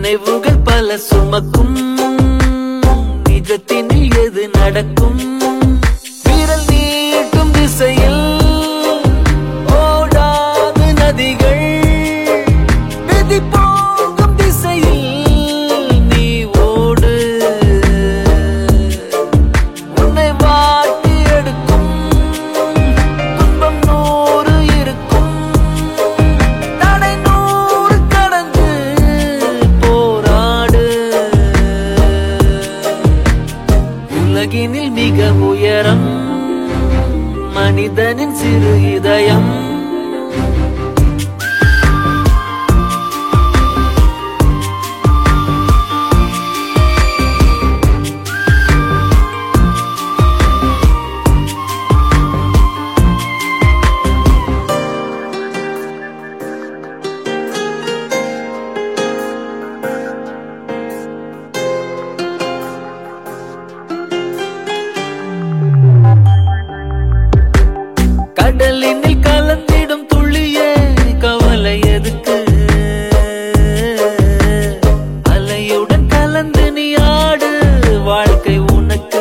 நினைவுகள் பல சுமக்கும் நிஜத்தினில் எது நடக்கும் விரல் நீட்டும் திசையில் ஓடாது நதிகள் விதி போகும் திசையில் நீ ஓடு உன்னை வாட்டி எடுக்கும் துன்பம் 100 இருக்கும் தடை 100 கடந்து போராடு உலகினில் மிக உயரம் மனிதனின் சிறு இதயம் கடலினில் கலந்திடும் துளியே கவலை எதுக்கு அலையுடன் கலந்து நீ ஆடு வாழ்க்கை உனக்கு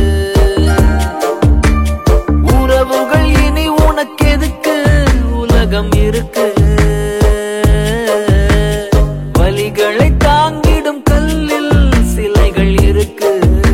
உறவுகள் இனி உனக்கு எதுக்கு உலகம் இருக்கு வலிகளை தாங்கிடும் கல்லில் சிலைகள் இருக்கு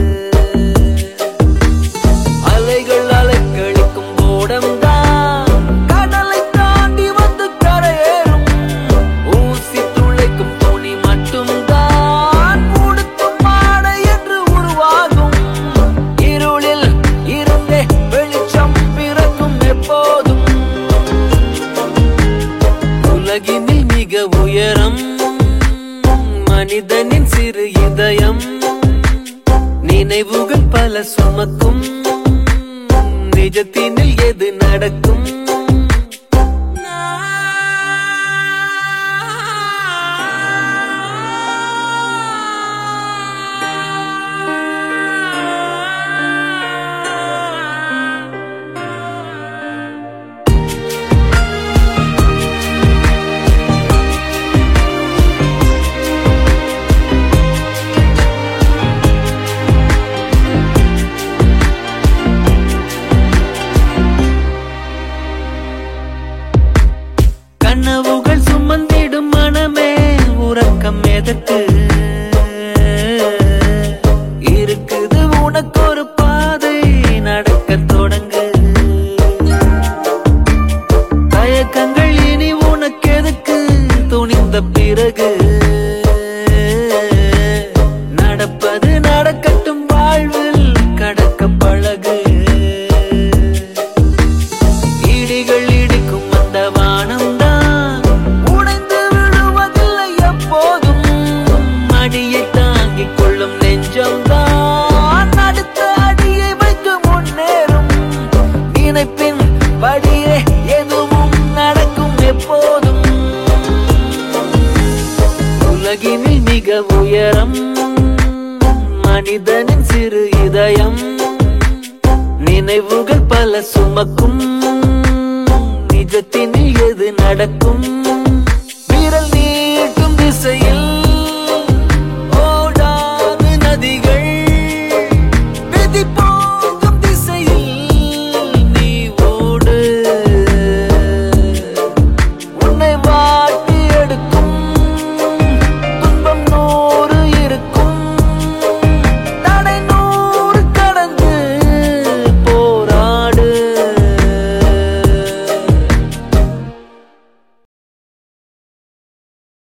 அலைகள் அலைக்கழிக்கும் ஓடம் கடலை தாண்டி வந்து கரையேறும் ஊசி துளைக்கும் துணி மட்டும்தான் உடுத்தும் மாடை என்று உருவாகும் இருளில் இருந்தே வெளிச்சம் பிறக்கும் எப்போதும் உலகினில் மிக உயரம் மனிதனின் சிறு இதயம் நினைவுகள் பல சுமக்கும் நிஜத்தினில் எது நடக்கும் கனவுகள் சுமந்திடும் மனமே உறக்கம் எதற்கு இருக்குது உனக்கு ஒரு பாதை நடக்க தொடங்கு தயக்கங்கள் இனி உனக்கு எதுக்கு துணிந்த பிறகு நடப்பது நடக்கட்டும் வாழ்வில் கடக்க பழகு இடிகள் இடிக்கும் அந்த வானம் அடியை தாங்கிக் கொள்ளும் நெஞ்சம்தான் அடுத்த அடியை வைத்து முன்னேறும் நினைப்பின் படியே எதுவும் நடக்கும் எப்போதும் உலகினில் மிக உயரம் மனிதனின் சிறு இதயம் நினைவுகள் பல சுமக்கும் நிஜத்தினில் எது நடக்கும்